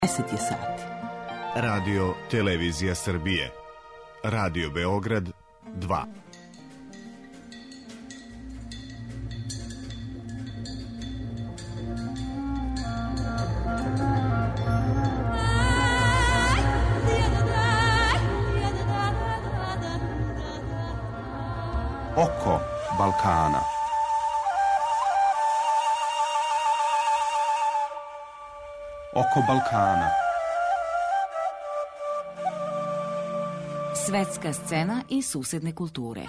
10 je sati. Radio Televizija Srbije. Radio Beograd 2. Oko Balkana. Oko Balkana. Svetska scena i susedne kulture.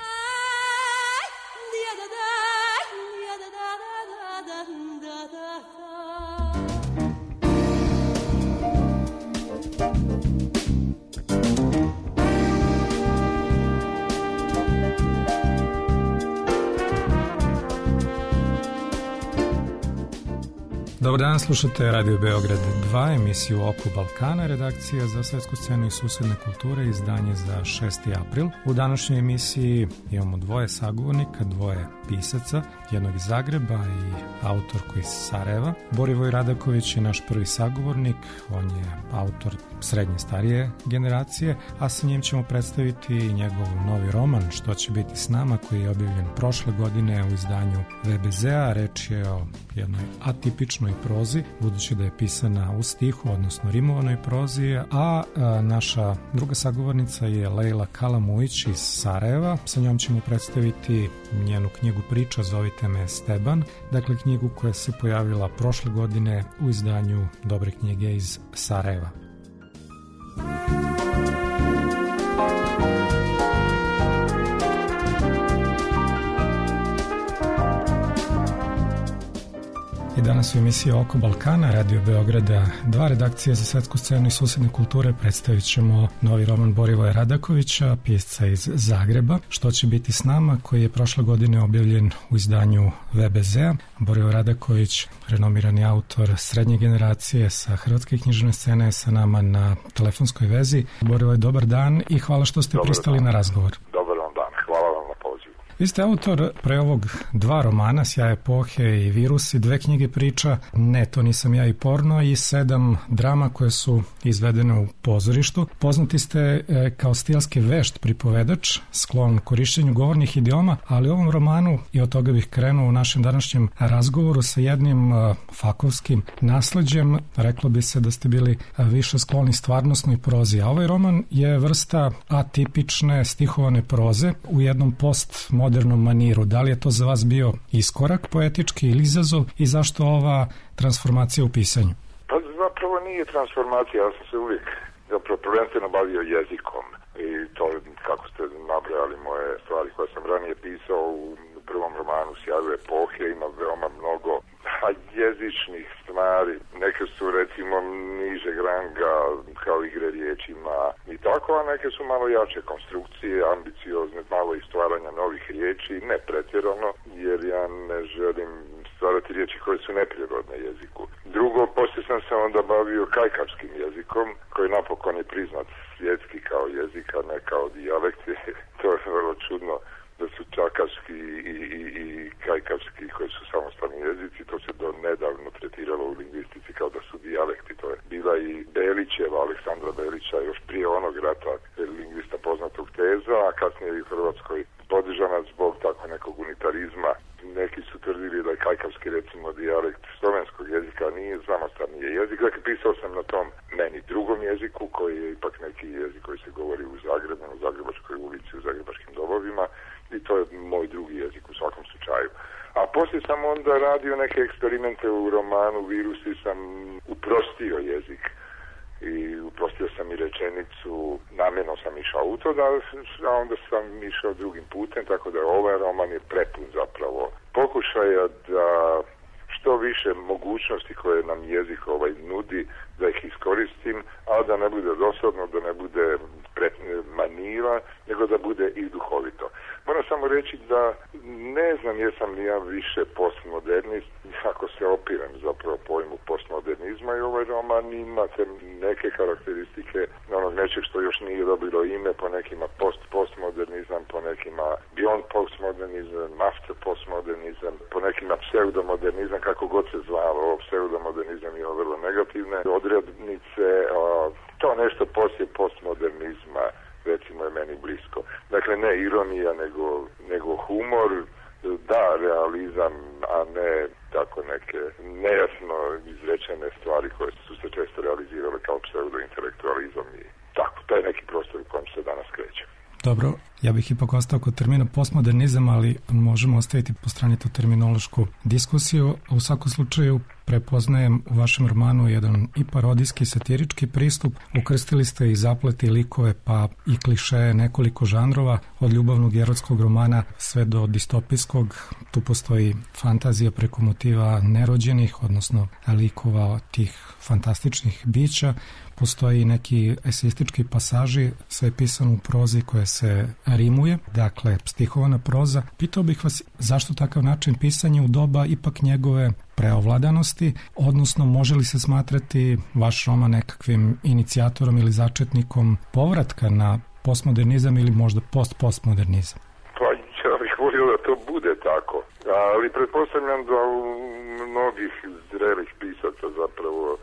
Dobar dan, slušate Radio Beograd 2, emisiju Oko Balkana, redakcija za svetsku scenu i susedne kulture, izdanje za 6. april. U današnjoj emisiji imamo dvoje sagovornika, dvoje pisaca, jednog iz Zagreba i autorku iz Sarajeva. Borivoj Radaković je naš prvi sagovornik, on je autor srednje starije generacije, a sa njim ćemo predstaviti njegov novi roman Što će biti s nama, koji je objavljen prošle godine u izdanju VBZ-a. Reč je o jednoj atipičnoj prozi, budući da je pisana u stihu, odnosno rimovanoj prozi, a naša druga sagovornica je Lejla Kalamujić iz Sarajeva. Sa njom ćemo predstaviti njenu knjigu Priča Zovite me Steban, dakle knjigu koja se pojavila prošle godine u izdanju Dobre knjige iz Sarajeva. I danas u emisiji Oko Balkana, Radio Beograda 2, redakcija za svetsku scenu i susedne kulture, predstavit ćemo novi roman Borivoja Radakovića, pisca iz Zagreba, Što će biti s nama, koji je prošle godine objavljen u izdanju VBZ-a. Borivoj Radaković, renomirani autor srednje generacije sa hrvatske književne scene, je sa nama na telefonskoj vezi. Borivoj, dobar dan i hvala što ste pristali na razgovor. Dobar vam dan, hvala vam na pozivu. Vi ste autor pre ovog dva romana, Sjaj epohe i Virusi, dve knjige priča, Ne, to nisam ja i porno, i 7 drama koje su izvedene u pozorištu. Poznati ste kao stilski vešt pripovedač, sklon korišćenju govornih idioma, ali u ovom romanu, i od toga bih krenuo u našem današnjem razgovoru, sa jednim fakovskim nasleđem, reklo bi se da ste bili više skloni stvarnosnoj prozi. A ovaj roman je vrsta atipične stihovane proze u jednom postmodernom maniru. Da li je to za vas bio iskorak poetički ili izazov i zašto ova transformacija u pisanju? Pa zapravo nije transformacija, ja sam se uvijek zapravo prvenstveno bavio jezikom i to, kako ste nabrojali moje stvari koje sam ranije pisao u prvom romanu Sjaju epohe, ima veoma mnogo jezičnih stvari, neke su recimo nižeg ranga kao igre riječima i tako, a neke su malo jače konstrukcije, ambiciozne, malo i stvaranja novih riječi, ne pretjerano, jer ja ne želim stvarati riječi koje su neprirodne jeziku. Drugo, poslije sam se onda bavio kajkavskim jezikom, koji napokon je priznat svjetski kao jezik, a ne kao dijalekt. To je vrlo čudno da su čakavski i kajkavski koji su samostalni jezici, to se do nedavno tretiralo u lingvistici kao da su dijalekti. To je bila i Belićeva, Aleksandra Belića, još prije onog rata, lingvista poznatog teza, a kasnije i u Hrvatskoj podržana zbog tako nekog unitarizma. Neki su tvrdili da je kajkavski recimo dijalekt slovenskog jezika, nije samostalni jezik. Dakle, pisao sam na tom meni drugom jeziku, koji je ipak neki jezik koji se govori u Zagrebu, u Zagrebačkoj ulici, u zagrebačkim dobovima, i to je moj drugi jezik u svakom slučaju. A poslije sam onda radio neke eksperimente u romanu Virusi, sam uprostio jezik i uprostio sam i rečenicu, namjerno sam išao u to, a onda sam išao drugim putem, tako da ovaj roman je prepun zapravo pokušaja da što više mogućnosti koje nam jezik nudi, da ih iskoristim, a da ne bude dosadno, da ne bude manira, nego da bude i duhovito. Moram samo reći da ne znam jesam li ja više postmodernist, ako se opirem zapravo pojmu postmodernizma, i ovaj roman ima te neke karakteristike onog nečeg što još nije dobilo ime, po nekima postmodernizam, po nekima beyond postmodernizam, after postmodernizam, po nekima pseudomodernizam, kako god se zvalo. Pseudomodernizam je vrlo negativne odrednice, to nešto poslije postmodernizma recimo je meni blisko. Dakle, ne ironija, nego humor, da, realizam, a ne tako neke nejasno izrečene stvari koje su se često realizirale kao pseudointelektualizam i tako. To je neki prostor u kojem se danas kreće. Dobro, ja bih ipak ostao kod termina postmodernizam, ali možemo ostaviti po strani tu terminološku diskusiju. U svakom slučaju prepoznajem u vašem romanu jedan i parodijski, satirički pristup. Ukrstili ste i zapleti likove, pa i klišeje nekoliko žanrova, od ljubavnog erotskog romana sve do distopijskog. Tu postoji fantazija preko motiva nerođenih, odnosno likova tih fantastičnih bića. Postoji neki eseistički pasaži, sve je pisano u prozi koja se rimuje, dakle stihovana proza. Pitao bih vas zašto takav način pisanja u doba ipak njegove preovladanosti, odnosno može li se smatrati vaš roman nekakvim inicijatorom ili začetnikom povratka na postmodernizam ili možda postmodernizam? Pa ja bih volio da to bude tako, ali pretpostavljam da u mnogih zrelih pisaca zapravo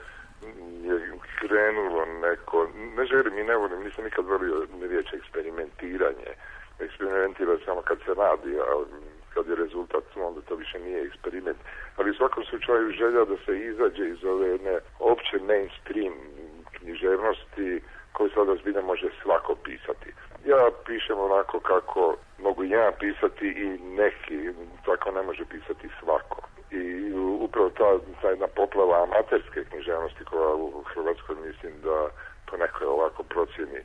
je krenulo neko, ne želim i ne volim, nisam nikad volio riječ eksperimentiranje. Eksperimentira samo kad se radi, a kad je rezultat, onda to više nije eksperiment. Ali u svakom slučaju želja da se izađe iz ove jedne opće mainstream književnosti koju sada zbilja može svako pisati. Ja pišem onako kako mogu ja pisati i neki, tako ne može pisati svako. I upravo ta jedna poplava amaterske književnosti koja u Hrvatskoj mislim da po nekoj ovako procjeni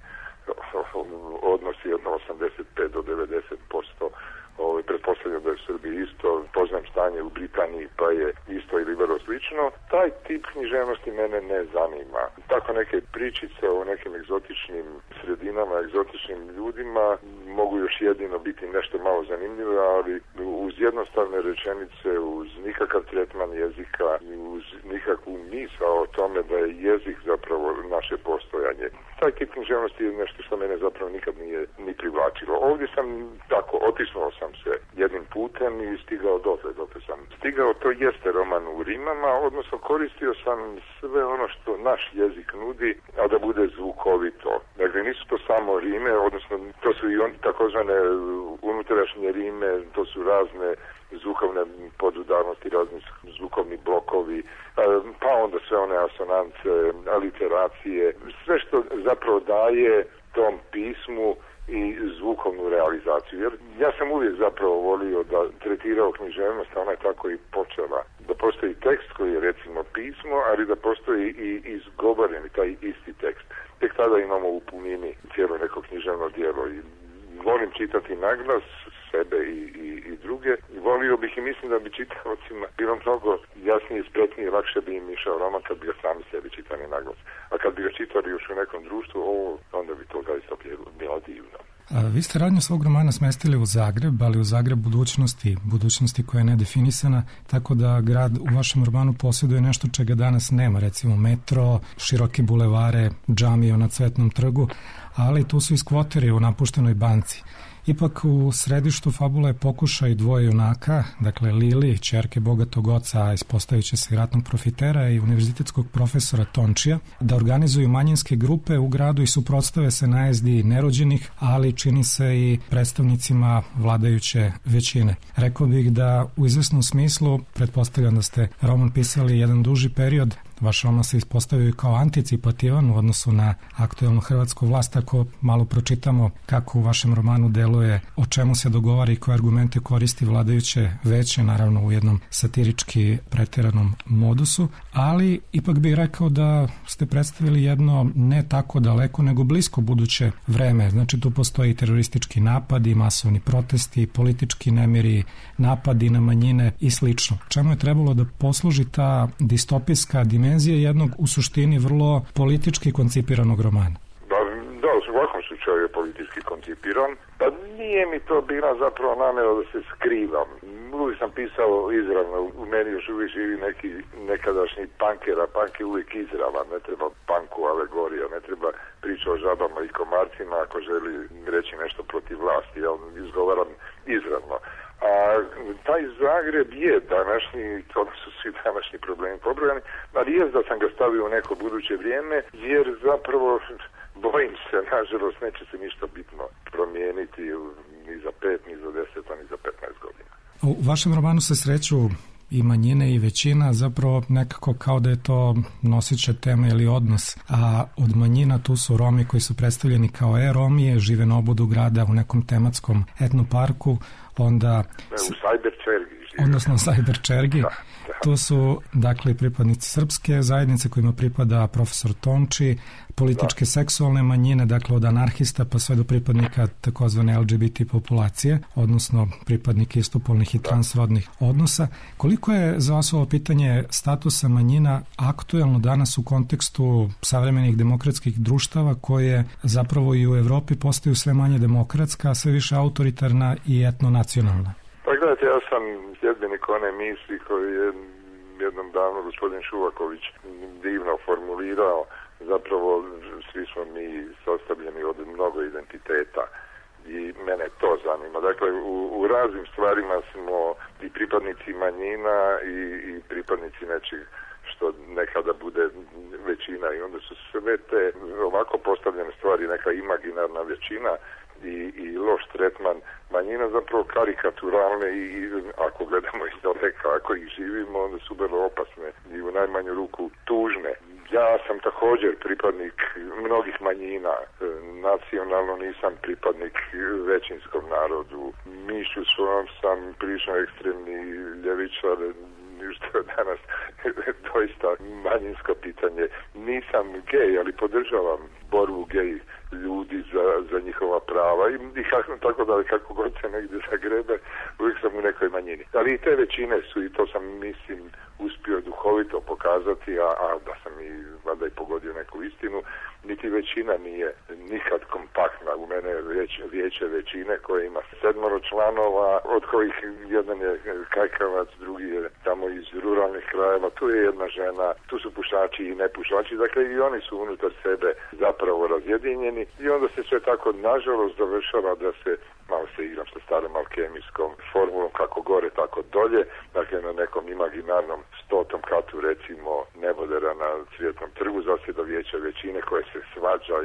odnosi jedno 85 do 90%. Pretpostavljam da je u Srbiji isto, poznam stanje u Britaniji pa je isto ili vrlo slično. Taj tip književnosti mene ne zanima. Tako neke pričice o nekim egzotičnim sredinama, egzotičnim ljudima mogu još jedino biti nešto malo zanimljivo, ali uz jednostavne rečenice, uz nikakav tretman jezika, uz nikakvu misao o tome da je jezik zapravo naše postojanje. Taj tip književnosti je nešto što mene zapravo nikad nije ni privlačilo. Ovdje sam tako, otisnuo sam se jednim putem i stigao dotle sam stigao. To jeste roman u rimama, odnosno koristio sam sve ono što naš jezik nudi, a da bude zvukovito. Dakle, nisu to samo rime, odnosno to su i takozvane unutrašnje rime, to su razne zvukovne podudarnosti, razni zvukovni blokovi, pa onda sve one asonance, aliteracije, sve što zapravo daje tom pismu i zvukovnu realizaciju. Jer ja sam uvijek zapravo volio da tretirao književnost, ona je tako i počela. Da postoji tekst koji je recimo pismo, ali da postoji i izgovoreni taj isti tekst. Tek tada imamo u punini cijelo neko književno djelo i volim čitati naglas sebe i druge. Volio bih i mislim da bi čitavcima bilo mnogo jasnije, spretnije, lakše bi im išao roman kad bi ga sami sebi čitali naglas. A kad bi ga čitali još u nekom društvu, onda bi to zaista bilo divno. Vi ste radnju svog romana smestili u Zagreb, ali u Zagreb budućnosti koja je nedefinisana, tako da grad u vašem romanu posjeduje nešto čega danas nema, recimo metro, široke bulevare, džamije na Cvetnom trgu, ali tu su i skvoteri u napuštenoj banci. Ipak u središtu fabula je pokušaj dvoje junaka, dakle Lili, ćerke bogatog oca, ispostaviće se ratnog profitera i univerzitetskog profesora Tončija, da organizuju manjinske grupe u gradu i suprotstave se najezdi nerođenih, ali čini se i predstavnicima vladajuće većine. Rekao bih da u izvesnom smislu, pretpostavljam da ste roman pisali jedan duži period, vaš roman se ispostavio kao anticipativan u odnosu na aktuelnu hrvatsku vlast. Ako malo pročitamo kako u vašem romanu deluje, o čemu se dogovara i koje argumente koristi vladajuće veće, naravno u jednom satirički preteranom modusu, ali ipak bih rekao da ste predstavili jedno ne tako daleko nego blisko buduće vreme. Znači tu postoji teroristički napadi, masovni protesti, politički nemiri, napadi na manjine i slično. Čemu je trebalo da posluži ta distopijska dimenzija jednog u suštini vrlo politički koncipiranog romana? Da, u svakom slučaju je politički koncipiran. Pa nije mi to bila zapravo namjera da se skrivam. uvijek sam pisao izravno, u meni još uvijek živi neki nekadašnji pankera, punk je uvijek izravan, ne treba panku alegorija, ne treba priča o žabama i komarcima ako želi reći nešto protiv vlasti, ja izgovaram izravno. A taj Zagreb je današnji, to su svi današnji problemi pobrojani, ali je da sam ga stavio u neko buduće vrijeme, jer zapravo bojim se, nažalost, neće se ništa bitno promijeniti ni za 5, ni za 10, a ni za 15 godina. U vašem romanu se sreću i manjine i većina, zapravo nekako kao da je to nosića tema ili odnos, a od manjina tu su Romi koji su predstavljeni kao Romije, žive na obodu grada u nekom tematskom etnoparku, onda u Sajber-Čergi žive. Odnosno u Sajber-Čergi. Da. Tu su, dakle, pripadnici srpske zajednice kojima pripada profesor Tonči, političke seksualne manjine, dakle od anarhista pa sve do pripadnika takozvane LGBT populacije, odnosno pripadnike istopolnih i transrodnih odnosa. Koliko je za vas ovo pitanje statusa manjina aktuelno danas u kontekstu savremenih demokratskih društava koje zapravo i u Evropi postaju sve manje demokratska, sve više autoritarna i etnonacionalna? Pa gledajte, ja sam sljedbenik one misli koju je jednom davno gospodin Šuvaković divno formulirao. Zapravo svi smo mi sastavljeni od mnogo identiteta i mene to zanima. Dakle, u raznim stvarima smo i pripadnici manjina i pripadnici nečeg što nekada bude većina i onda su sve te ovako postavljene stvari, neka imaginarna većina i loš tretman manjina zapravo karikaturalne i ako gledamo iz daleka, ako ih živimo, onda su vrlo opasne i u najmanju ruku tužne. Ja sam također pripadnik mnogih manjina, nacionalno nisam pripadnik većinskom narodu. Mišlju svojom sam prilično ekstremni ljevičar, što je danas doista manjinsko pitanje. Nisam gej, ali podržavam borbu gej ljudi za njihova prava i tako da kako god se negdje zagrebe, uvijek sam u nekoj manjini. Ali i te većine su, i to sam mislim uspio duhovito pokazati, a da sam i valjda i pogodio neku istinu, niti većina nije nikad kompaktna. U mene je vijeće većine koje ima 7 članova, od kojih jedan je kajkavac, drugi je tamo iz ruralnih krajeva, tu je jedna žena, tu su pušači i nepušači, dakle i oni su unutar sebe zapravo razjedinjeni i onda se sve tako nažalost završava da se, malo se igram sa starom alkemijskom formulom, kako gore, tako dolje, dakle na nekom imaginarnom 100. katu recimo nebodera na Cvjetnom trgu zasjeda vijeće većine koje se svađa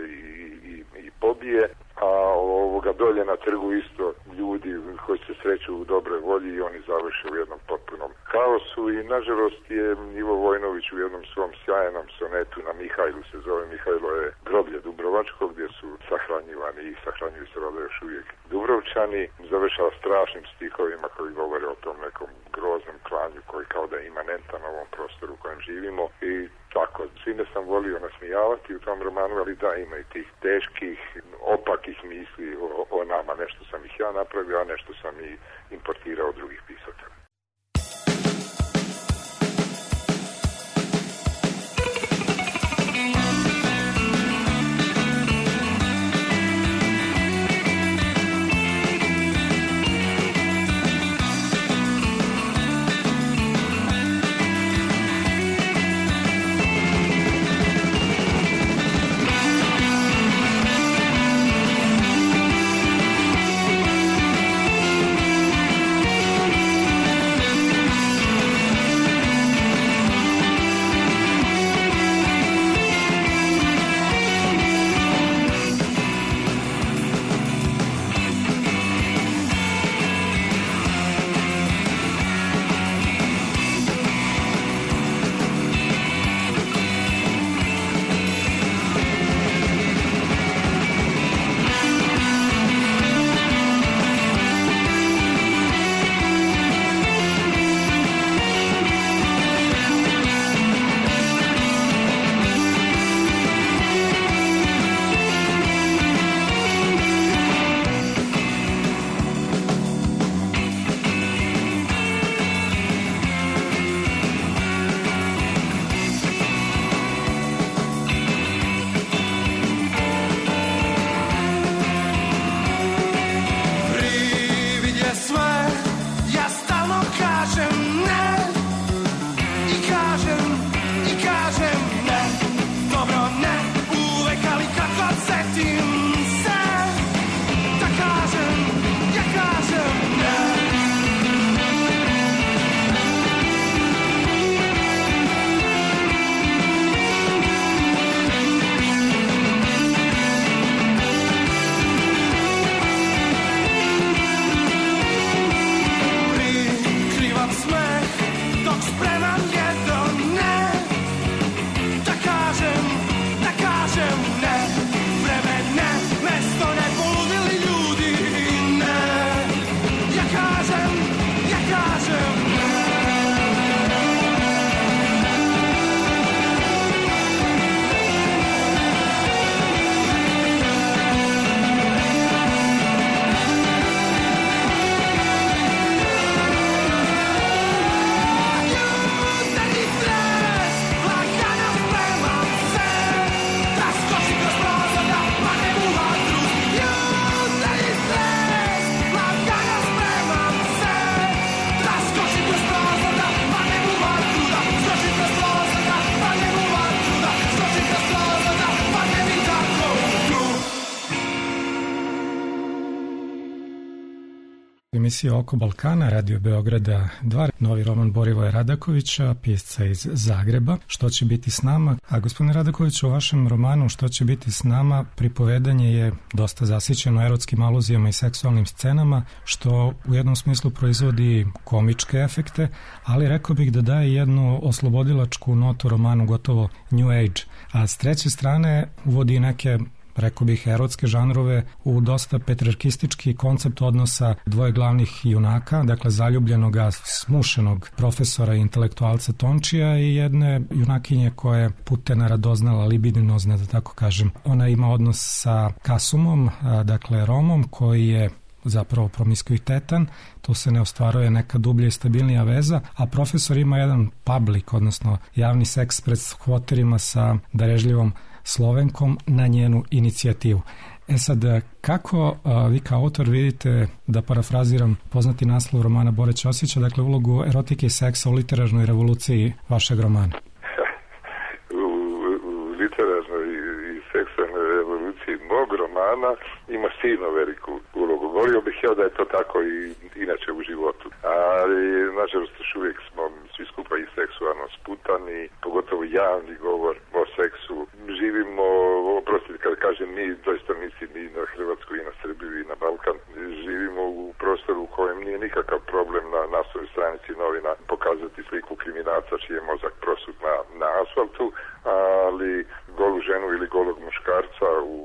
i pobije, a dolje na trgu isto ljudi koji se sreću u dobroj volji i oni završe u jednom potpunom kaosu i nažalost je Ivo Vojnović u jednom svom sjajnom sonetu na Mihajlu, se zove Mihajlo je groblje Dubrovačko, gdje su sahranjivani i sahranjuju se valjda još uvijek Dubrovčani, završava strašnim stihovima koji govore o tom nekom groznom klanju koji kao da je imanentan ovom prostoru u kojem živimo i tako, svime sam volio nasmijavati u tom romanu, ali da, ima i tih teških, opakih misli o nama, nešto sam ih ja napravio, a nešto sam i importirao od drugih pisaca. Emisija Oko Balkana, Radio Beograda 2, novi roman Borivoja Radakovića, pisca iz Zagreba, Što će biti s nama. A gospodine Radakoviću, u vašem romanu Što će biti s nama, pripovedanje je dosta zasićeno erotskim aluzijama i seksualnim scenama, što u jednom smislu proizvodi komičke efekte, ali rekao bih da daje jednu oslobodilačku notu romanu, gotovo New Age. A s treće strane uvodi neke, rekao bih, erotske žanrove u dosta petrarkistički koncept odnosa dvoje glavnih junaka, dakle zaljubljenoga, smušenog profesora i intelektualca Tončija i jedne junakinje koja je putena, radoznala, libidinozna, da tako kažem. Ona ima odnos sa Kasumom, dakle Romom, koji je zapravo promiskuitetan, tu se ne ostvaruje neka dublja i stabilnija veza, a profesor ima jedan public, odnosno javni seks pred skvoterima sa darežljivom Slovenkom na njenu inicijativu. Sad, kako vi kao autor vidite, da parafraziram poznati naslov romana Bore Ćosića, dakle ulogu erotike i seksa u literarnoj revoluciji vašeg romana? U literarnoj i seksualnoj revoluciji mog romana ima silno veliku ulogu. Volio bih da je to tako i inače u životu. Ali, nažalost, još uvijek smo svi skupa i seksualno sputani, pogotovo javni govor o seksu. Živimo, oprostite kad kažem mi, doista mislim i na Hrvatsku i na Srbiju i na Balkan, živimo u prostoru u kojem nije nikakav problem na naslovnoj stranici novina pokazati sliku kriminalca čiji je mozak prosut na asfaltu, ali golu ženu ili golog muškarca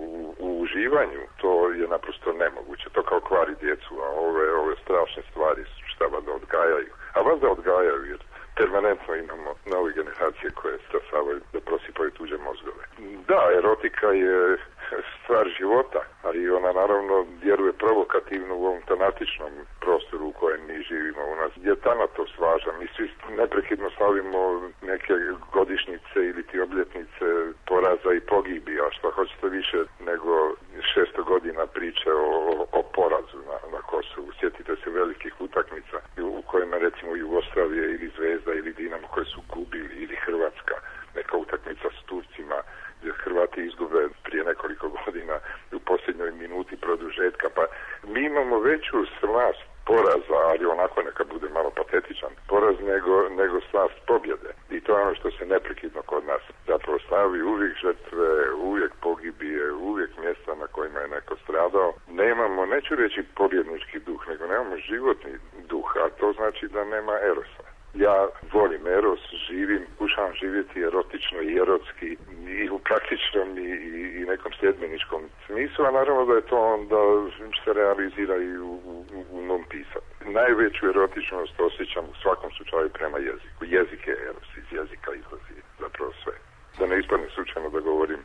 u uživanju, to je naprosto nemoguće. To kao kvari djecu, a ove strašne stvari šta vada odgajaju. A vada odgajaju jer permanentno imamo nove generacije koje stasavaju da prosipaju tuđe mozgove. Da, erotika je stvar života, ali ona naravno djeluje provokativno u ovom tanatičnom prostoru u kojem mi živimo. U nas je tanatost važna. Mi svi neprekidno slavimo neke godišnjice ili ti obljetnice poraza i pogibija, što hoćete više nego 600 godina priče o porazu na Kosovu. Sjetite se velikih utakmica u kojima recimo Jugoslavije ili Zvezda ili Dinamo koje su gubili, ili Hrvatska, neka utakmica s Turcima gdje Hrvati izgube prije nekoliko godina u posljednjoj minuti produžetka. Pa mi imamo veću slast poraza, ali onako neka bude malo patetičan poraz nego slast pobjede. I to je ono što se neprekidno kod nas zapravo slavi, uvijek žrtve, uvijek pogibije, uvijek mjesta na kojima je neko stradao. Nemamo, neću reći pobjednički duh, nego nemamo životni duh, a to znači da nema erosa. Ja volim eros, pokušavam živjeti erotično i erotski i u praktičnom i nekom sljedbeničkom smislu, a naravno da je to onda se realizira i u mom pisanju. Najveću erotičnost osjećam u svakom slučaju prema jeziku. Jezik je eros, iz jezika izlazi zapravo sve. Da ne ispadne slučajno da govorim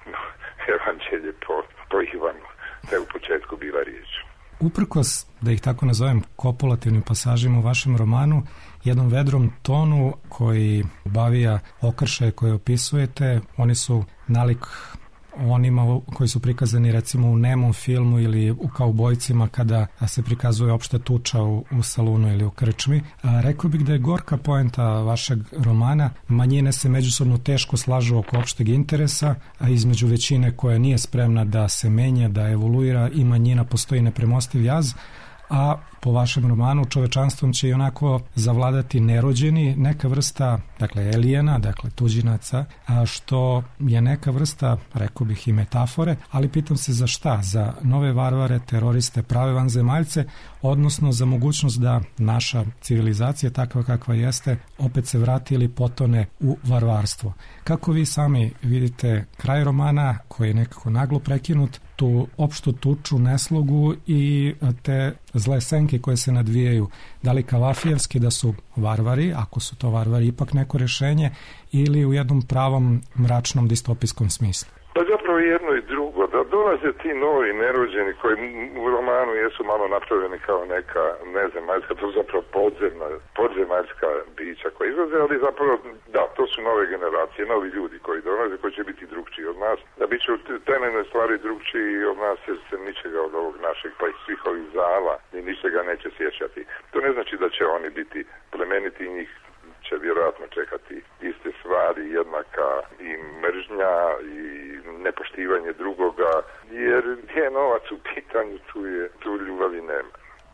evanđelje po Ivanu, da je u početku bila riječ. Uprkos, da ih tako nazovem, kopulativnim pasažima u vašem romanu, jednom vedrom tonu koji obavija okršaje koje opisujete, oni su nalik onima koji su prikazani recimo u nemom filmu ili u Kaubojcima kada se prikazuje opšta tuča u salunu ili u krčmi. Rekao bih da je gorka poenta vašeg romana, manjine se međusobno teško slažu oko opšteg interesa, a između većine koja nije spremna da se menja, da evoluira, i manjina postoji nepremostiv jaz, a po vašem romanu čovečanstvom će i onako zavladati nerođeni, neka vrsta, dakle, elijena, dakle, tuđinaca, a što je neka vrsta, rekao bih, i metafore, ali pitam se za šta? Za nove varvare, teroriste, prave vanzemaljce, odnosno za mogućnost da naša civilizacija, takva kakva jeste, opet se vrati ili potone u varvarstvo. Kako vi sami vidite kraj romana, koji je nekako naglo prekinut, tu opštu tuču, neslogu i te zle senke koje se nadvijaju, da li Kavafijevski da su varvari, ako su to varvari ipak neko rješenje, ili u jednom pravom mračnom distopijskom smislu? Pa zapravo jedno i drugo, da dolaze ti novi nerođeni koji u romanu jesu malo napravljeni kao neka nezemaljska, to zapravo podzemaljska bića koja izlaze, ali zapravo da, to su nove generacije, novi ljudi koji dolaze, koji će biti drugčiji od nas, da bit će u temeljnoj stvari drugčiji od nas jer se ničega od ovog našeg pa i svih ovih zala ni ničega neće sjećati. To ne znači da će oni biti plemeniti, njih će vjerojatno čekati iste stvari, jednaka i mržnja i nepoštivanje drugoga, jer gdje je novac u pitanju, tu ljubavi nema.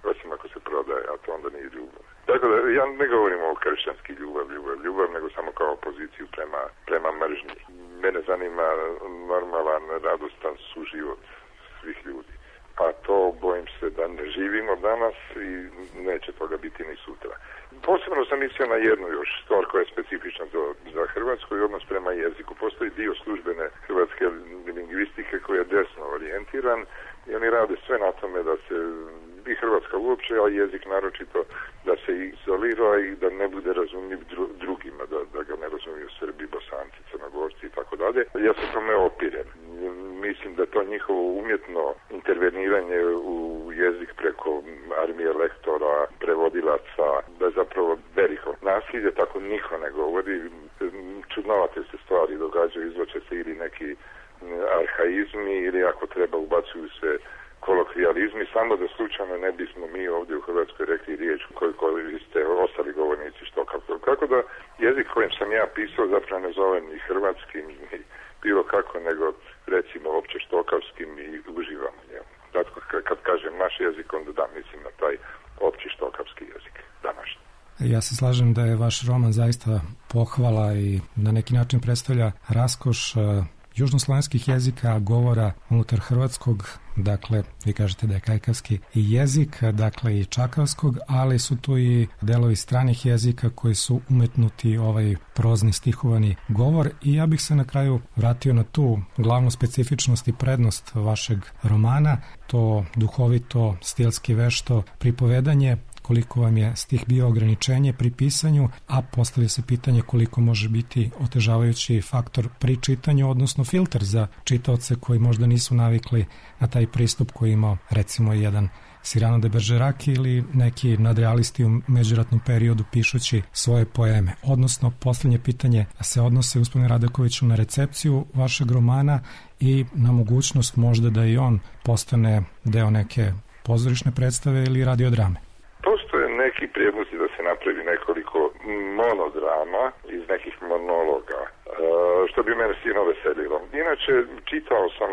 osim ako se prodaje, a to onda nije ljubav. Dakle, ja ne govorim o kršćanski ljubav, nego samo kao poziciju prema mržnji. Mene zanima normalan, radostan suživot svih ljudi. A to bojim se da ne živimo danas i neće toga biti ni sutra. Posebno sam mislio na jednu još stvar koja je specifična za Hrvatsku i odnos prema jeziku. Postoji dio službene hrvatske lingvistike koji je desno orijentiran i oni rade sve na tome da se i Hrvatska uopće, a jezik naročito, da se izolira i da ne bude razumljiv drugima, da ga ne razumiju Srbi, Bosanci, Crnogorci i tako dalje. Ja se tome opirem. Mislim da to njihovo umjetno interveniranje u jezik preko armije lektora, prevodilaca, da je zapravo veliko nasilje, tako niko ne govori. Čudnovate se stvari događaju, izvlače se ili neki arhaizmi ili ako treba ubacuju se kolokvijalizmi, samo da slučajno ne bismo mi ovdje u Hrvatskoj rekli riječ koju koriste ostali govornici štokavskog. Kako da jezik kojim sam ja pisao zapravo ne zovem ni hrvatskim, ni bilo kako, nego recimo opće štokavskim i uživam u njemu. Dakle, kad kažem naš jezik, onda da, mislim na taj opći štokavski jezik, današnji. Ja se slažem da je vaš roman zaista pohvala i na neki način predstavlja raskoš južnoslovenskih jezika, govora unutar hrvatskog, dakle, vi kažete da je kajkavski i jezik, dakle i čakavskog, ali su tu i delovi stranih jezika koji su umetnuti ovaj prozni stihovani govor i ja bih se na kraju vratio na tu glavnu specifičnost i prednost vašeg romana, to duhovito, stilski vešto pripovedanje, koliko vam je stih bio ograničenje pri pisanju, a postavlja se pitanje koliko može biti otežavajući faktor pri čitanju, odnosno filter za čitaoce koji možda nisu navikli na taj pristup koji imao recimo jedan Cyrano de Bergerac ili neki nadrealisti u međuratnom periodu pišući svoje poeme. Odnosno, posljednje pitanje se odnose, gospodine Radakoviću, na recepciju vašeg romana i na mogućnost možda da i on postane deo neke pozorišne predstave ili radiodrame. Postoje neki prijedlozi da se napravi nekoliko monodrama iz nekih monologa, što bi mene sino veselilo. Inače, čitao sam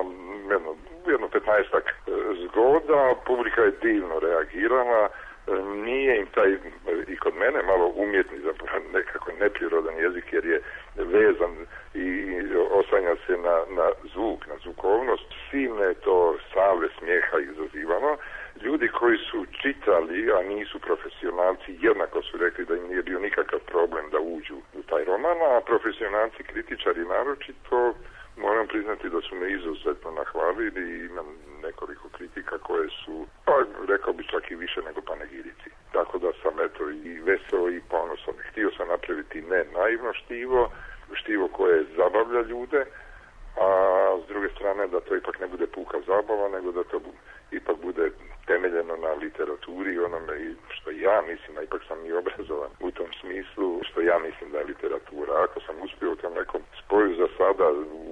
jedno 15-ak zgoda, publika je divno reagirala, nije im taj i kod mene malo umjetni, zapravo nekako neprirodan jezik jer je vezan i oslanja se na zvuk, na zvukovnost. Silne je to salve smijeha izazivano. Ljudi koji su čitali, a nisu profesionalci, jednako su rekli da im nije bio nikakav problem da uđu u taj roman, a profesionalci, kritičari naročito, moram priznati da su me izuzetno nahvalili i imam nekoliko kritika koje su, pa rekao bi čak i više nego panegirici. Tako da sam eto i veseo i ponosan. Htio sam napraviti ne naivno štivo koje zabavlja ljude, a s druge strane da to ipak ne bude puka zabava, nego da to ipak bude temeljeno na literaturi i onome što ja mislim, a ipak sam i obrazovan u tom smislu, što ja mislim da je literatura. Ako sam uspio u tom nekom spoju za sada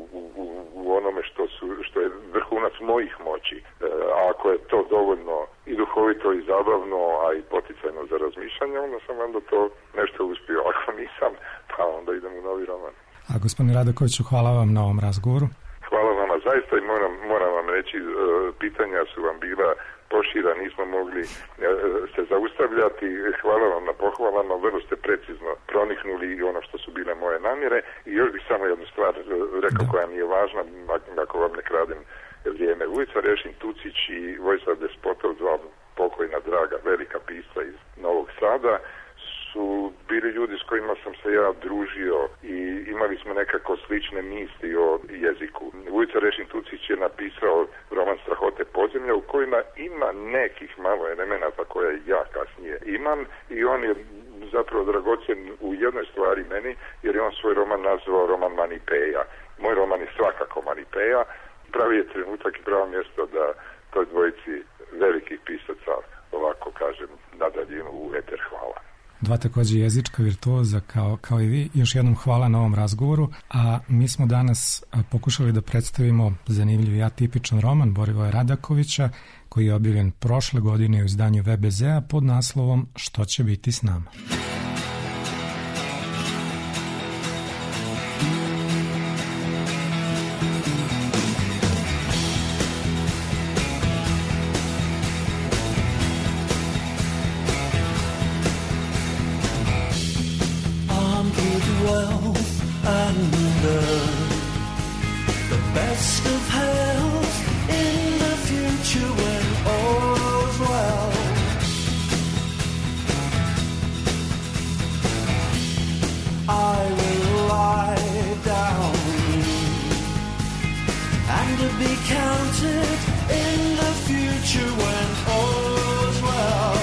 u onome što je vrhunac mojih moći, a ako je to dovoljno i duhovito i zabavno, a i poticajno za razmišljanje, onda sam onda to nešto uspio. Ako nisam, pa onda idem u novi roman. A gospodine Radakoviću, hvala vam na ovom razgovoru. Hvala vama zaista i moram vam reći, pitanja su vam bila pošira, nismo mogli se zaustavljati. Hvala vam na pohvalama, vrlo ste precizno proniknuli i ono što su bile moje namjere. I još bih samo jednu stvar rekao koja mi je važna, ako vam ne kradem vrijeme. Ulica Rešin Tucić i Vojislav Despotov, dva pokojna draga, velika pisca iz Novog Sada, su bili ljudi s kojima sam se ja družio i imali smo nekako slične misli o jeziku. Vojislav Rešin Tucić je napisao roman Strahote podzemlja u kojima ima nekih malo elemenata koje ja kasnije imam i on je zapravo dragocen u jednoj stvari meni jer je on svoj roman nazvao roman Manipeja. Moj roman je svakako Manipeja. Pravi je trenutak i pravo mjesto da toj dvojici velikih pisaca, ovako kažem, na daljinu u eter hvala. Dva također jezička virtuoza kao i vi. Još jednom hvala na ovom razgovoru, a mi smo danas pokušali da predstavimo zanimljiv i atipičan roman Borivoja Radakovića koji je objavljen prošle godine u izdanju VBZ-a pod naslovom Što će biti s nama. best of health in the future when all's well. I will lie down and to be counted in the future when all's well.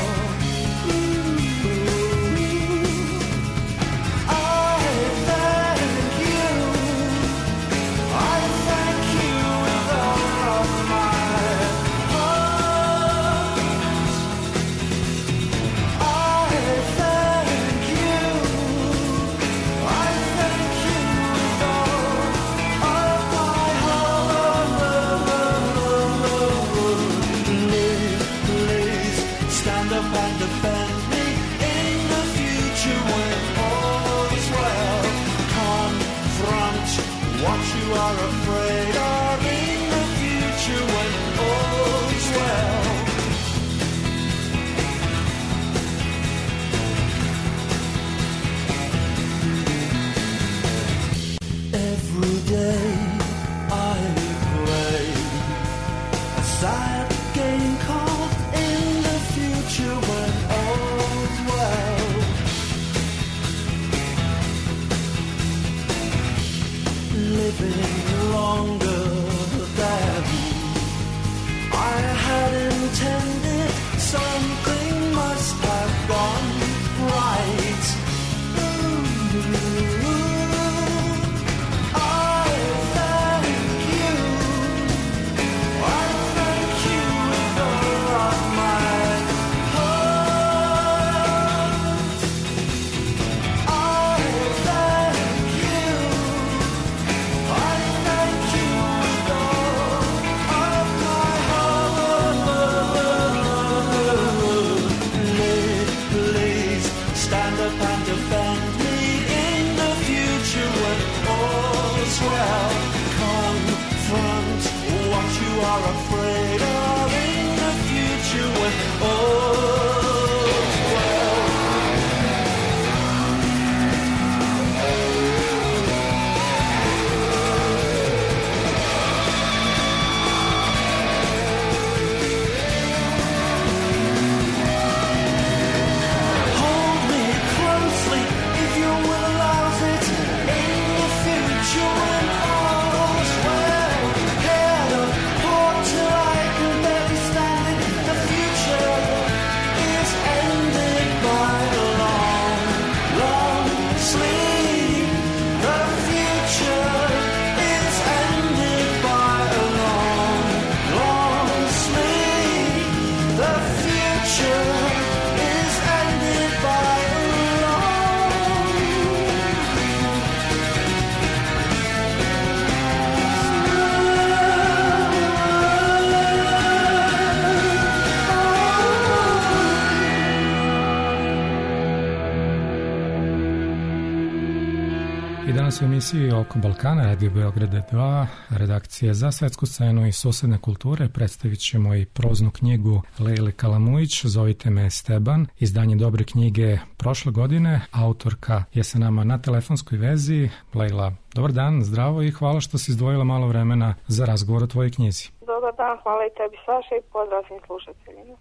U emisiji Oko Balkana, Radio Beograda 2, redakcija za svetsku scenu i susedne kulture, predstavit ćemo i proznu knjigu Lejle Kalamujić, Zovite me Esteban, izdanje dobre knjige prošle godine. Autorka je sa nama na telefonskoj vezi. Lejla, dobar dan, zdravo i hvala što si izdvojila malo vremena za razgovor o tvojoj knjizi. Dobar dan, hvala i tebi Saša i pozdrav svim slušateljima.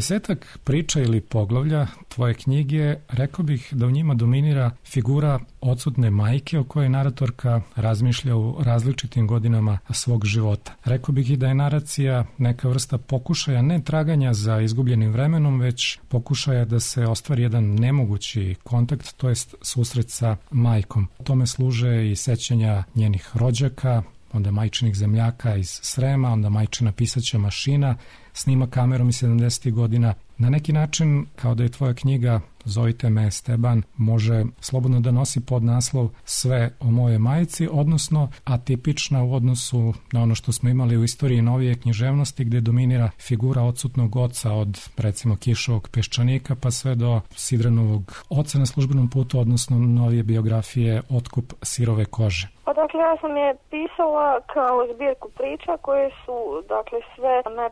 20 priča ili poglavlja tvoje knjige, rekao bih da u njima dominira figura odsutne majke o kojoj naratorka razmišlja u različitim godinama svog života. Rekao bih i da je naracija neka vrsta pokušaja ne traganja za izgubljenim vremenom, već pokušaja da se ostvari jedan nemogući kontakt, to jest susret sa majkom. Tome služe i sećanja njenih rođaka, onda majčinih zemljaka iz Srema, onda majčina pisaća mašina, snima kamerom iz 70. godina. Na neki način, kao da je tvoja knjiga Zovite me Esteban, može slobodno da nosi podnaslov Sve o moje majci, odnosno atipična u odnosu na ono što smo imali u istoriji novije književnosti, gde dominira figura odsutnog oca od, recimo, Kišovog peščanika, pa sve do Sidranovog oca na službenom putu, odnosno novije biografije Otkup sirove kože. Pa dakle, ja sam je pisala kao zbirku priča koje su, dakle, sve međusobno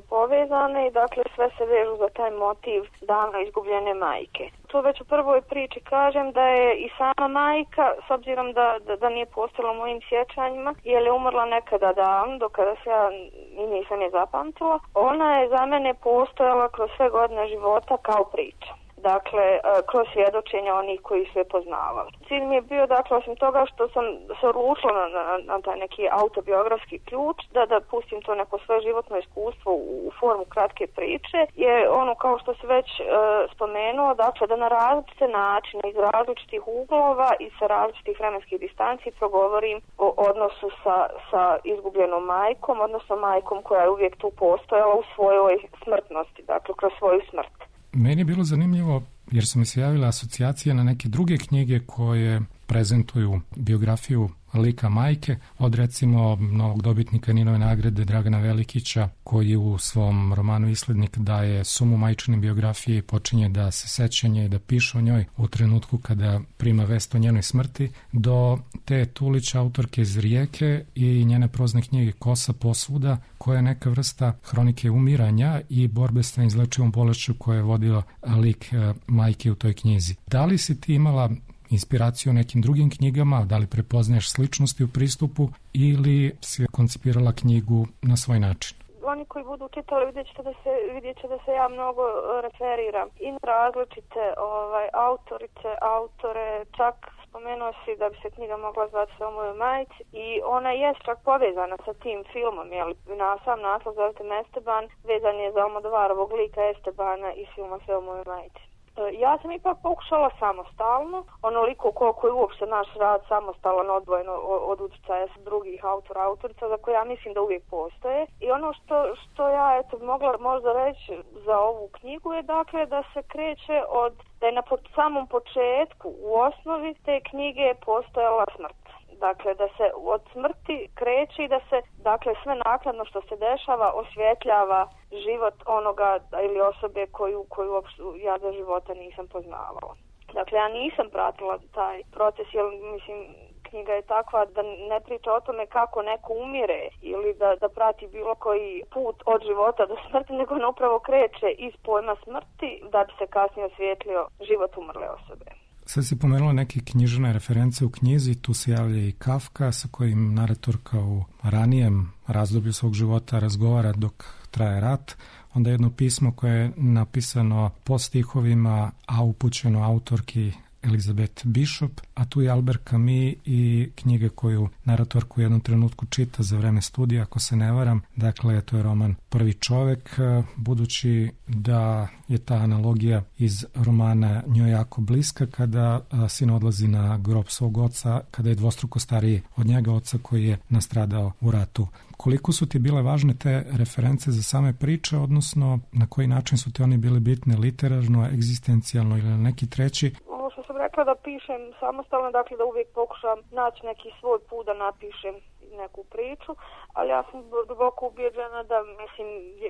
povezane i dakle sve se vežu za taj motiv davno izgubljene majke. Tu već u prvoj priči kažem da je i sama majka, s obzirom da nije postojala u mojim sjećanjima, jer je umrla nekada davno, do kada se ja nisam je zapamtila, ona je za mene postojala kroz sve godine života kao priča. Dakle, kroz svjedočenja onih koji su je poznavali. Cilj mi je bio, dakle, osim toga što sam se odlučila na taj neki autobiografski ključ, da pustim to neko svoje životno iskustvo u formu kratke priče, je ono, kao što se već spomenuo, dakle, da na različite načine, iz različitih uglova i sa različitih vremenskih distanci progovorim o odnosu sa izgubljenom majkom, odnosno majkom koja je uvijek tu postojala u svojoj smrtnosti, dakle, kroz svoju smrt. Meni je bilo zanimljivo jer su mi se javile asocijacije na neke druge knjige koje prezentuju biografiju lika majke, od recimo novog dobitnika Ninove nagrade Dragana Velikića, koji u svom romanu Islednik daje sumu majčine biografije i počinje da se sećanje i da piše o njoj u trenutku kada prima vest o njenoj smrti, do te Tulić, autorke iz Rijeke i njene prozne knjige Kosa posvuda, koja je neka vrsta hronike umiranja i borbe sa neizlečivom bolešću koje je vodio lik majke u toj knjizi. Da li si ti imala inspiraciju nekim drugim knjigama, da li prepoznaješ sličnosti u pristupu ili si koncipirala knjigu na svoj način? Oni koji budu čitali vidjet će da se ja mnogo referiram i na različite autorice, autore, čak spomenuo si da bi se knjiga mogla zvati Sve o mojoj majci i ona je čak povezana sa tim filmom, jer na sam naslov zovete Esteban, vezan je za Almodovarovog lika Estebana iz filma Sve o mojoj majci. Ja sam ipak pokušala samostalno, onoliko koliko je uopšte naš rad samostalan, odvojeno od utjecaja drugih autorica za koje ja mislim da uvijek postoje. I ono što ja mogla možda reći za ovu knjigu je dakle da se kreće da je na samom početku u osnovi te knjige postojala smrt. Dakle, da se od smrti kreće i da se, dakle, sve naknadno što se dešava osvjetljava život onoga ili osobe koju uopšte ja do života nisam poznavala. Dakle, ja nisam pratila taj proces, jer, mislim, knjiga je takva da ne priča o tome kako neko umire ili da prati bilo koji put od života do smrti, nego on upravo kreće iz pojma smrti da bi se kasnije osvjetlio život umrle osobe. Sad si pomenula neke književne reference u knjizi, tu se javlja i Kafka sa kojim naratorka u ranijem razdoblju svog života razgovara dok traje rat. Onda jedno pismo koje je napisano po stihovima, a upućeno autorki Elizabeth Bishop, a tu je Albert Camus i knjiga koju naratorka u jednom trenutku čita za vreme studija, ako se ne varam. Dakle, to je roman Prvi čovek, budući da je ta analogija iz romana njoj jako bliska kada sin odlazi na grob svog oca, kada je dvostruko stariji od njega, oca koji je nastradao u ratu. Koliko su ti bile važne te reference za same priče, odnosno na koji način su ti oni bili bitne, literarno, egzistencijalno ili na neki treći? Ovo što sam rekla da pišem samostalno, dakle da uvijek pokušam naći neki svoj put da napišem neku priču, ali ja sam duboko ubijeđena da, mislim,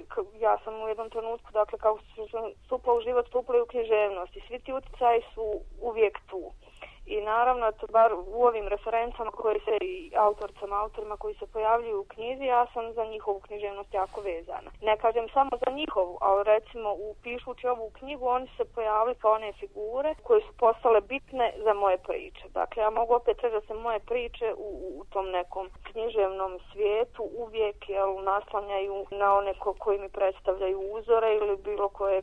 ja sam u jednom trenutku, dakle kao što sam stupla u život, stupla i u književnost i svi ti utjecaji su uvijek tu. I naravno, bar u ovim referencama koji se i autorima koji se pojavljuju u knjizi, ja sam za njihovu književnost jako vezana. Ne kažem samo za njihovu, ali recimo pišući ovu knjigu, oni se pojavili kao one figure koje su postale bitne za moje priče. Dakle, ja mogu opet reći da se moje priče u tom nekom književnom svijetu uvijek naslanjaju na one koji mi predstavljaju uzore ili bilo koje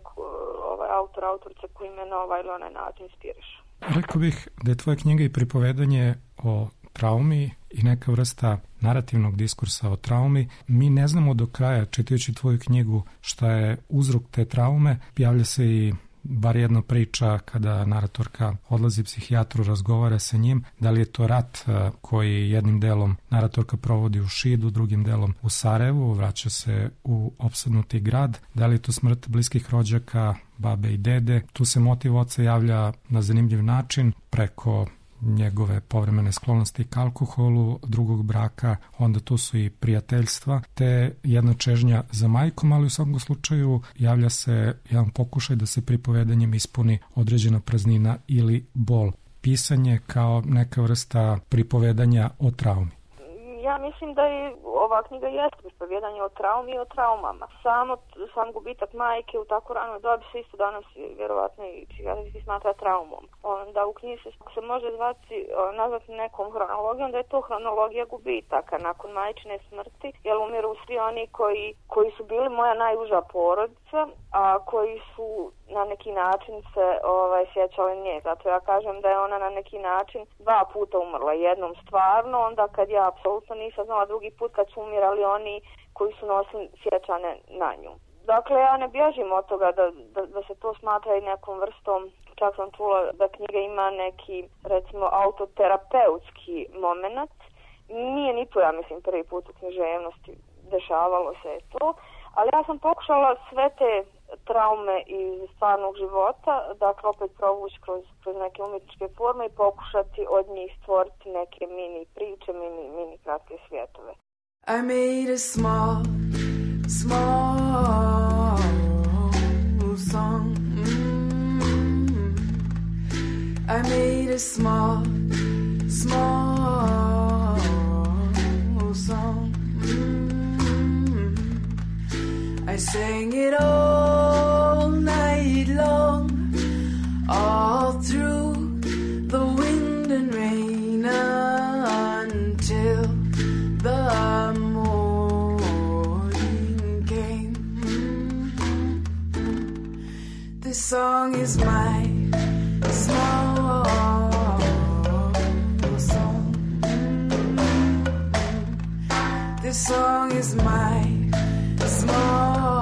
autorice koji me na ovaj ili onaj način inspirišu. Rekao bih da je tvoja knjiga i pripovedanje o traumi i neka vrsta narativnog diskursa o traumi. Mi ne znamo do kraja, čitajući tvoju knjigu, šta je uzrok te traume. Javlja se i bar jedna priča kada naratorka odlazi psihijatru, razgovara sa njim, da li je to rat koji jednim delom naratorka provodi u Šidu, drugim delom u Sarajevu, vraća se u opsadnuti grad, da li je to smrt bliskih rođaka, babe i dede. Tu se motiv oca javlja na zanimljiv način preko njegove povremene sklonosti k alkoholu, drugog braka, onda tu su i prijateljstva, te jedna čežnja za majkom, ali u svakom slučaju javlja se jedan pokušaj da se pripovedanjem ispuni određena praznina ili bol. Pisanje kao neka vrsta pripovedanja o traumi. Ja mislim da je ova knjiga jeste pripovjedanje o traumi i o traumama. Sam gubitak majke u tako ranoj dobi se isto danas vjerovatno i psihijatrijski smatra traumom. Onda u knjizi se može nazvati nekom hronologijom, da je to hronologija gubitaka nakon majčine smrti, jer umiru svi oni koji su bili moja najuža porodica, a koji su na neki način se sjećali nje. Zato ja kažem da je ona na neki način 2 puta umrla. Jednom stvarno, onda kad ja apsolutno nisam znala, drugi put kad su umirali oni koji su nosili sjećane na nju. Dakle, ja ne bježim od toga da se to smatra i nekom vrstom. Čak sam čula da knjiga ima neki, recimo, autoterapeutski moment. Nije ni to, ja mislim, prvi put u književnosti dešavalo se je to. Ali ja sam pokušala sve te traume iz stvarnog života, dakle opet provući kroz neke umjetničke forme i pokušati od njih stvoriti neke mini priče, mini kratke svjetove. I made a small song. I made a small song. I sang it all night long, all through the wind and rain until the morning came. This song is my small song. This song is my small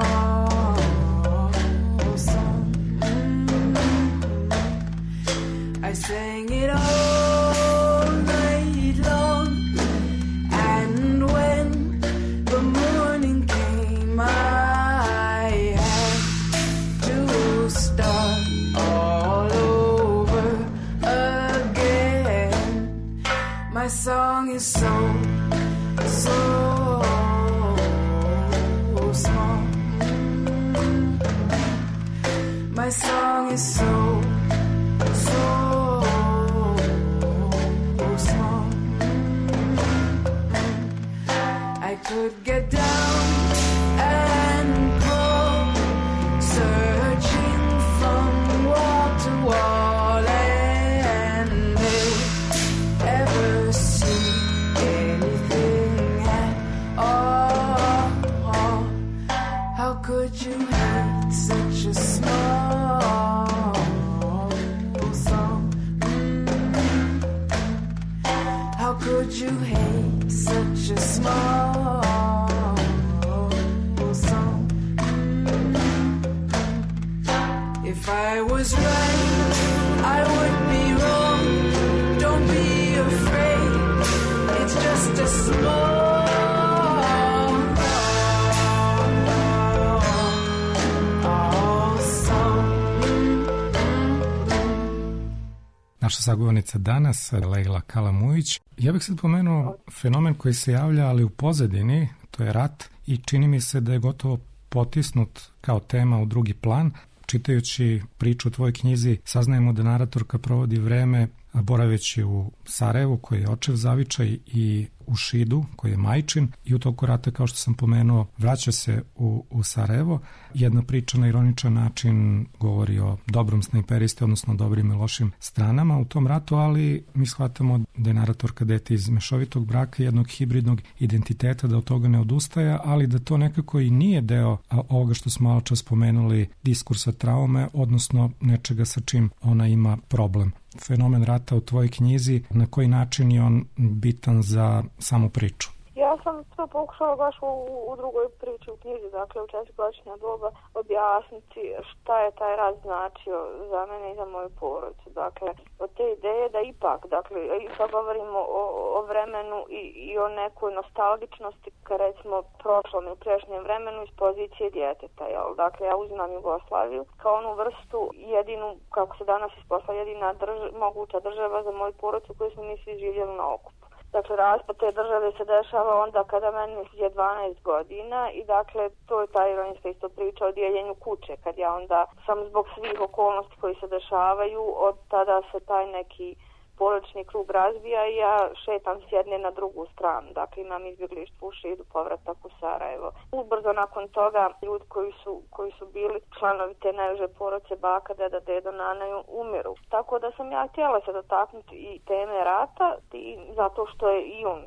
song. I sang it all night long, and when the morning came, I had to start all over again. My song is so small. My song is so small. I could get down and crawl, searching from wall to wall, and ever see anything at all. How could you hate such a small song? How could you hate such a small song? If I was right, I would be wrong. Don't be afraid, it's just a small Naša sagovornica danas, Lejla Kalamujić. Ja bih sad pomenuo fenomen koji se javlja, ali u pozadini, to je rat, i čini mi se da je gotovo potisnut kao tema u drugi plan. Čitajući priču u tvojoj knjizi, saznajemo da naratorka provodi vreme boraveći u Sarajevu, koji je očev zavičaj, i u Šidu, koji je majčin, i u toku rata, kao što sam pomenuo, vraća se u Sarajevo. Jedna priča na ironičan način govori o dobrom snajperisti, odnosno dobrim i lošim stranama u tom ratu, ali mi shvatamo da je naratorka dete iz mešovitog braka, jednog hibridnog identiteta, da od toga ne odustaje, ali da to nekako i nije deo ovoga što smo malo čas spomenuli, diskursa traume, odnosno nečega sa čim ona ima problem. Fenomen rata u tvojoj knjizi, na koji način je on bitan za samu priču? Ja sam to pokušala baš u drugoj priči u knjizi, dakle u 4-godišnja doba, objasniti šta je taj rat značio za mene i za moju porodicu. Dakle, od te ideje da ipak govorimo o vremenu i o nekoj nostalgičnosti, kad recimo prošlom i prijašnjem vremenu iz pozicije djeteta. Jel? Dakle, ja uzimam Jugoslaviju kao onu vrstu jedinu, kako se danas ispostavlja, jedina moguća država za moju porodicu koju smo mi svi živjeli na okupu. Dakle, raspad te države se dešava onda kada meni je 12 godina i dakle, to je ta ironijska isto priča o dijeljenju kuće, kad ja onda sam zbog svih okolnosti koji se dešavaju, od tada se taj neki porodični krug razvija i ja šetam s jedne na drugu stranu. Dakle, imam izbjeglištvo u Šidu, povratak u Sarajevo. Ubrzo nakon toga ljudi koji su bili članovi te najuže porodice, baka, deda, dedo, nana, umiru. Tako da sam ja htjela se dotaknuti i teme rata, i zato što je i on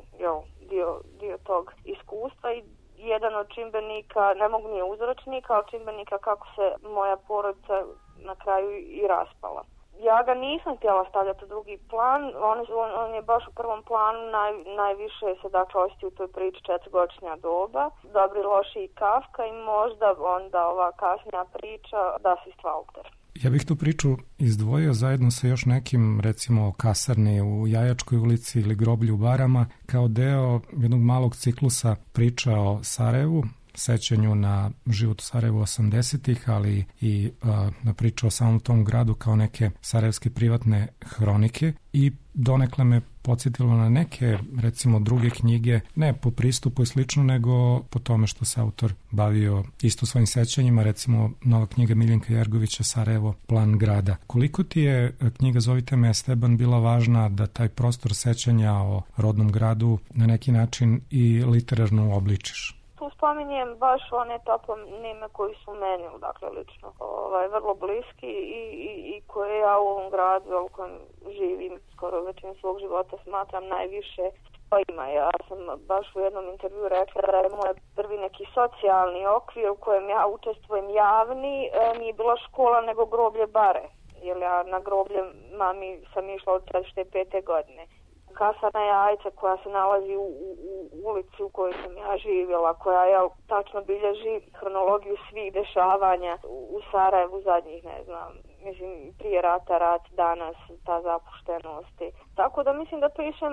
dio tog iskustva i jedan od čimbenika, ne mogu nije uzročnika, ali čimbenika kako se moja porodica na kraju i raspala. Ja ga nisam htjela stavljati u drugi plan, on je baš u prvom planu, najviše se dakle osjeti u toj priči 4-godišnja doba, Dobri, loši i Kafka, i možda onda ova kasnija priča Das ist Walter. Ja bih tu priču izdvojio zajedno sa još nekim, recimo kasarne u Jajačkoj ulici ili Groblju u Barama, kao deo jednog malog ciklusa priča o Sarajevu, sećanju na život u Sarajevu 80-ih, ali i na priču o samom tom gradu kao neke sarajevske privatne hronike, i donekle me podsjetilo na neke, recimo, druge knjige, ne po pristupu i slično, nego po tome što se autor bavio isto svojim sećanjima, recimo nova knjiga Miljenka Jergovića Sarajevo, plan grada. Koliko ti je knjiga Zovite me Esteban bila važna da taj prostor sećanja o rodnom gradu na neki način i literarno obličiš? Tu spominjem baš one toponime koji su meni, dakle, lično vrlo bliski i koje ja u ovom gradu u kojem živim skoro većinu svog života smatram najviše svojima. Ja sam baš u jednom intervju rekla da je moj prvi neki socijalni okvir u kojem ja učestvujem javni nije bila škola nego groblje Bare, jer ja na groblje mami sam išla od 45. godine. Kasarna Jajca koja se nalazi u ulici u kojoj sam ja živjela, koja tačno bilježi hronologiju svih dešavanja u Sarajevu zadnjih, ne znam, mislim, prije rata, rat, danas, ta zapuštenost. Tako da mislim da pišem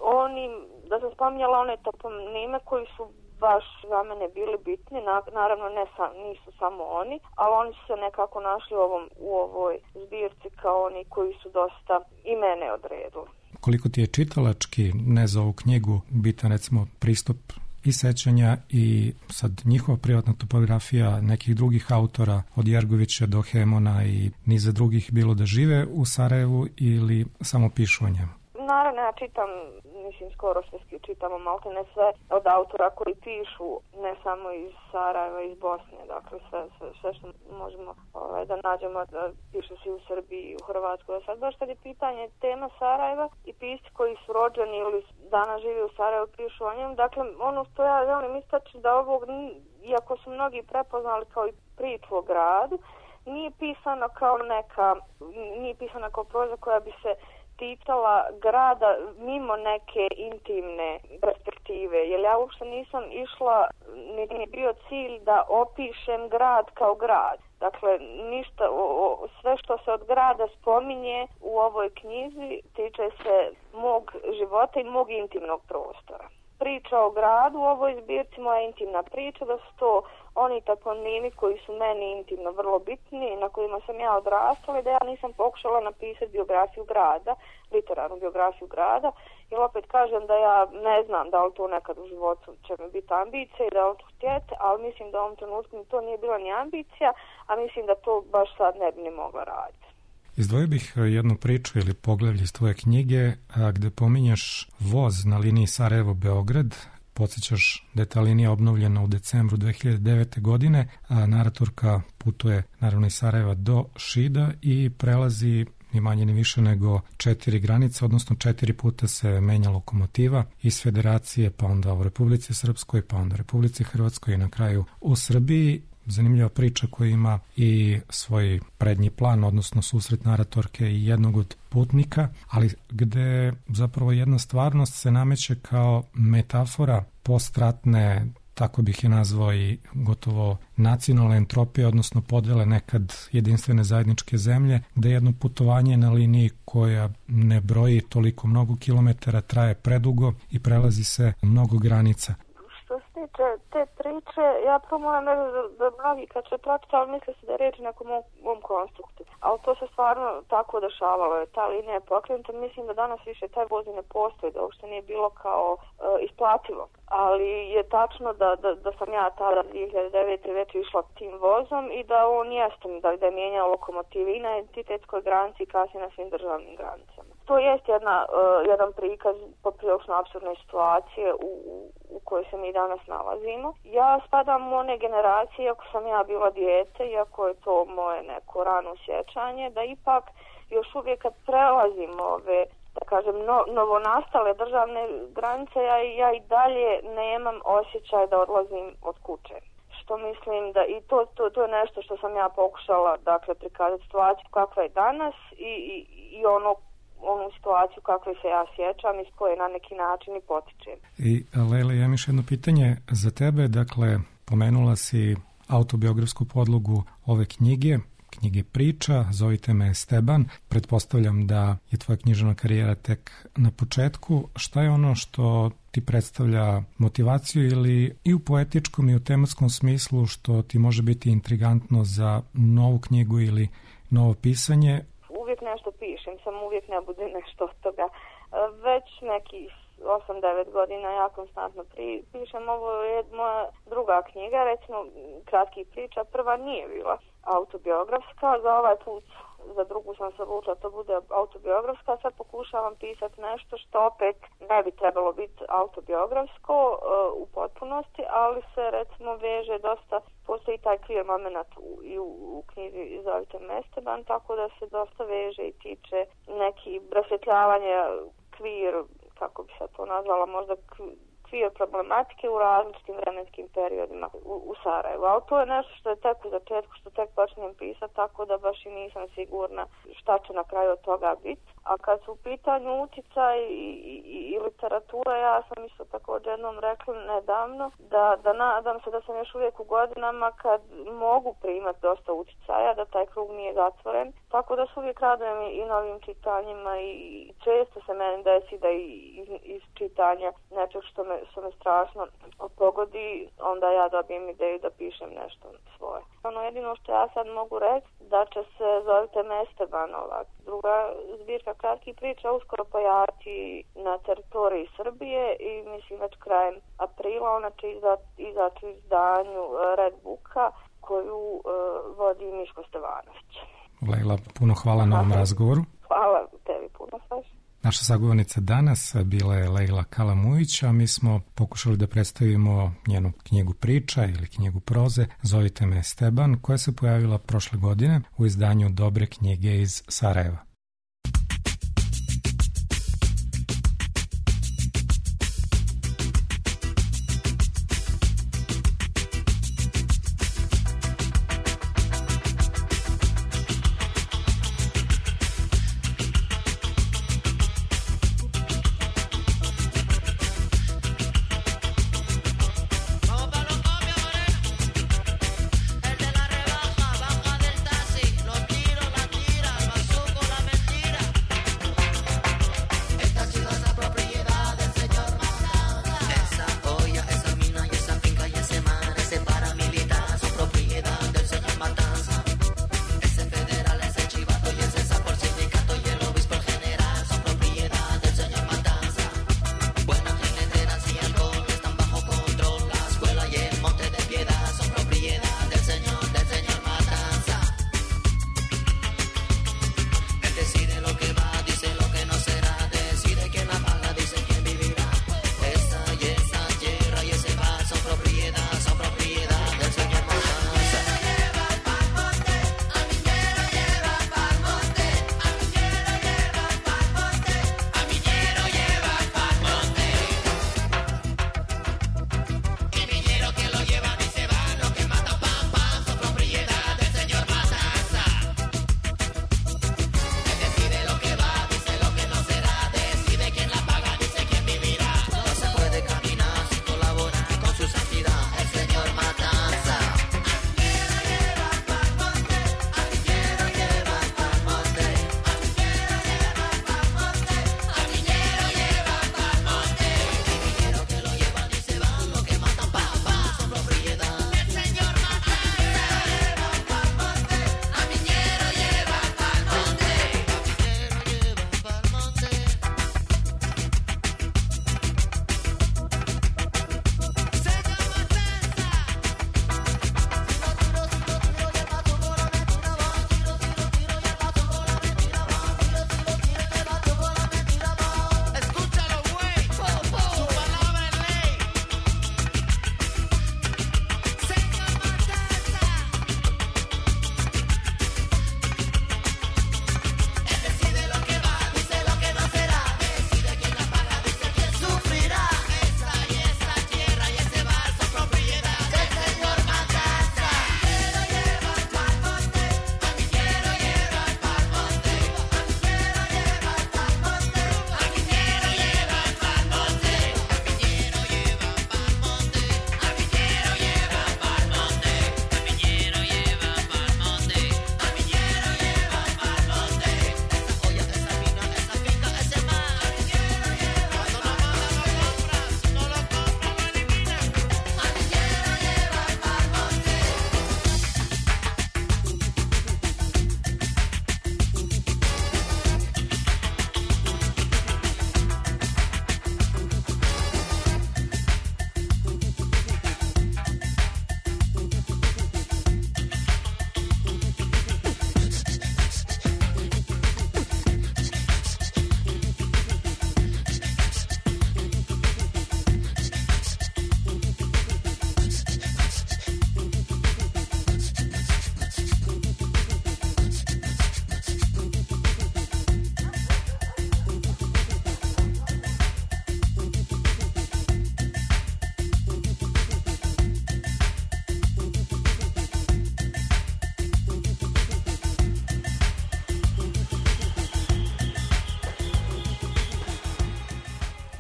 da sam spominjala one toponime koji su baš za mene bili bitni, naravno nisu samo oni, ali oni su se nekako našli u ovoj zbirci kao oni koji su dosta i mene odredili. Koliko ti je čitalački, ne za ovu knjigu, bitan recimo pristup i sećanja i sad njihova privatna topografija nekih drugih autora od Jergovića do Hemona i niza drugih, bilo da žive u Sarajevu ili samo pišu o njemu? Naravno, ja čitam, mislim, skoro sve čitamo, maltene sve od autora koji pišu, ne samo iz Sarajeva, iz Bosne, dakle sve što možemo da nađemo, da piše se u Srbiji, u Hrvatskoj. Sad baš kad je pitanje tema Sarajeva i pisci koji su rođeni ili danas živi u Sarajevu pišu o njemu, dakle ono što ja želim istaći da ovog, iako su mnogi prepoznali kao i priču o gradu, nije pisano kao proza koja bi se ticala grada mimo neke intimne perspektive, jer ja uopšte nisam išla, niti mi je bio cilj da opišem grad kao grad. Dakle, ništa, sve što se od grada spominje u ovoj knjizi tiče se mog života i mog intimnog prostora. Priča o gradu u ovoj zbirci, moja intimna priča, da su to oni toponimi koji su meni intimno vrlo bitni, na kojima sam ja odrastala, i da ja nisam pokušala napisati biografiju grada, literarnu biografiju grada, jer opet kažem da ja ne znam da li to nekad u životu će mi biti ambicija i da li to htjeti, ali mislim da u ovom trenutku mi to nije bila ni ambicija, a mislim da to baš sad ne bi ni mogla raditi. Izdvojio bih jednu priču ili poglavlje iz tvoje knjige gde pominješ voz na liniji Sarajevo-Beograd. Podsjećaš da je ta linija obnovljena u decembru 2009. godine, a naratorka putuje naravno iz Sarajeva do Šida i prelazi ni manje ni više nego 4 granice, odnosno 4 puta se menja lokomotiva iz Federacije, pa onda u Republici Srpskoj, pa onda u Republici Hrvatskoj i na kraju u Srbiji. Zanimljiva priča koja ima i svoj prednji plan, odnosno susret naratorke i jednog od putnika, ali gde zapravo jedna stvarnost se nameće kao metafora postratne, tako bih je nazvao, i gotovo nacionalne entropije, odnosno podele nekad jedinstvene zajedničke zemlje, gde jedno putovanje na liniji koja ne broji toliko mnogo kilometara traje predugo i prelazi se mnogo granica. Što se tiče te priče, ja prvo moram reći da mnogi kad će pratiti, ali misle se da je reč nekom mom konstruktu. Ali to se stvarno tako dešavalo. Ta linija je pokrenuta. Mislim da danas više taj voz ne postoji, da uopšte nije bilo kao isplativo. Ali je tačno da sam ja tada 2009. već išla tim vozom i da on jeste da je mijenjao lokomotive i na entitetskoj granici i kasnije na svim državnim granicama. To jest jedan prikaz poprilično apsurdne situacije u kojoj se mi danas nalazimo. Ja spadam u one generacije, ako sam ja bila dijete, iako je to moje neko rano sjećanje, da ipak još uvijek kad prelazimo ove, da kažem, novonastale državne granice, ja i dalje nemam osjećaj da odlazim od kuće. Što mislim da i to je nešto što sam ja pokušala, dakle, prikazati situaciju kakva je danas i onu situaciju kakve se ja sjećam iz koje na neki način i potičem. I Lejla, ja imam još jedno pitanje za tebe. Dakle, pomenula si autobiografsku podlogu ove knjige priča, Zovite me Esteban. Pretpostavljam da je tvoja književna karijera tek na početku. Šta je ono što ti predstavlja motivaciju ili i u poetičkom i u tematskom smislu što ti može biti intrigantno za novu knjigu ili novo pisanje? Uvijek nešto pišem, samo uvijek ne bude nešto od toga. Već nekih 8-9 godina ja konstantno pišem. Ovo je moja druga knjiga, recimo kratkih priča. Prva nije bila autobiografska, za ovaj put, za drugu sam se odlučila to bude autobiografska. Sad pokušavam pisati nešto što opet ne bi trebalo biti autobiografsko u potpunosti, ali se recimo veže dosta, postoji taj queer moment u knjizi Zovite me Esteban, tako da se dosta veže i tiče neki rasvjetljavanja queer, kako bi se to nazvala, možda queer problematike u različitim vremenskim periodima u Sarajevu. Ali to je nešto što je tek u začetku, što tek počnem pisati, tako da baš i nisam sigurna šta će na kraju od toga biti. A kad su u pitanju utjecaj i literatura, ja sam isto također jednom rekla nedavno da nadam se da sam još uvijek u godinama kad mogu primati dosta utjecaja, da taj krug nije zatvoren. Tako da se uvijek radujem i novim čitanjima i često se meni desi da iz čitanja nečeg što me strašno pogodi, onda ja dobijem ideju da pišem nešto svoje. Ono jedino što ja sad mogu reći, da će se Zovite me Esteban, druga zbirka kratkih priča uskoro pojaviti na teritoriji Srbije i mislim već krajem aprila ona će izaći u izdanju Red Booka koju vodi Miško Stevanović. Lejla, puno hvala na ovom razgovoru. Hvala tebi puno, Saša. Naša sagovornica danas bila je Lejla Kalamujić, a mi smo pokušali da predstavimo njenu knjigu priča ili knjigu proze Zovite me Esteban, koja se pojavila prošle godine u izdanju Dobre knjige iz Sarajeva. El de la rebaja, baja del taxi, los tiros, las tiras, el bazuco, la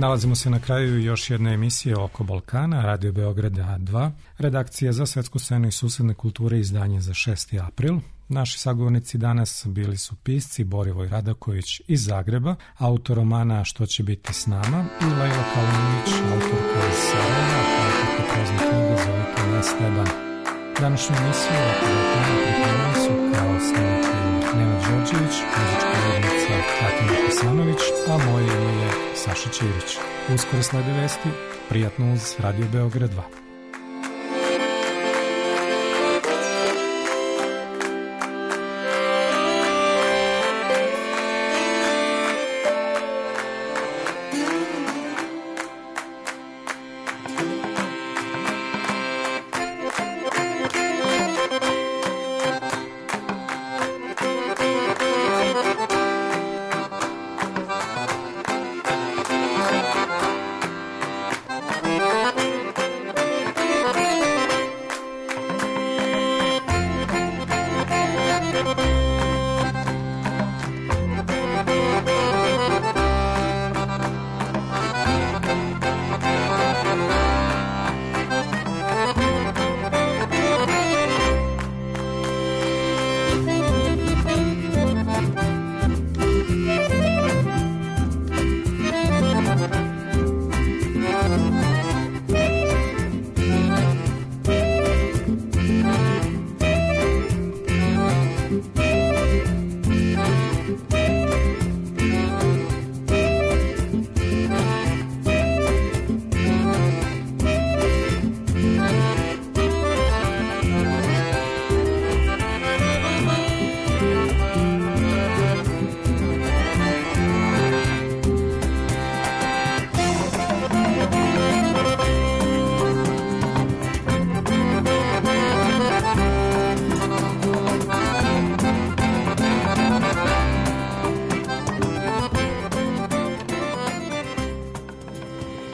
Nalazimo se na kraju još jedne emisije Oko Balkana, Radio Beograda 2, redakcija za svetsku scenu i susedne kulture, izdanje za 6. april. Naši sagovornici danas bili su pisci Borivoj Radaković iz Zagreba, autor romana Što će biti s nama, i Lejla Kalinović, autorka iz Sarajeva, autorka prazne knjige Zovite nas Steban. Današnju emisiju Oko Balkana pripremili su kao snimatelj Nenad Đorđević, muzička urednica Tatjana Hasanović, a moje ime je Saša Ćirić. Uskoro slede vesti, prijatno uz Radio Beograd 2.